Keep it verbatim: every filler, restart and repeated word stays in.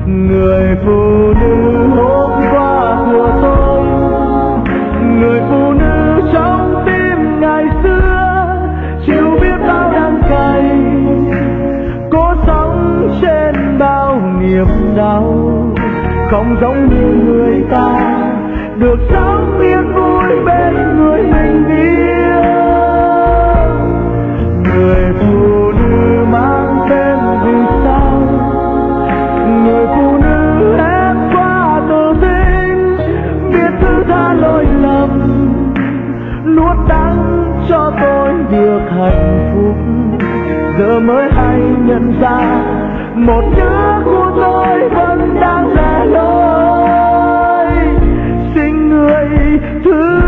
Người phụ nữ hôm qua của tôi, người phụ nữ trong tim ngày xưa, chịu biết bao đắng cay, cố sống trên bao niềm đau. Không giống như người ta được sống yên vui bên người mình yêu. Người phụ nữ mang tên vì sao, người phụ nữ em qua tự tin, biết thứ tha lỗi lầm, nuốt đắng cho tôi được hạnh phúc. Giờ mới hay nhận ra một nhớ của tôi vẫn đang lẻ loi, xin người thứ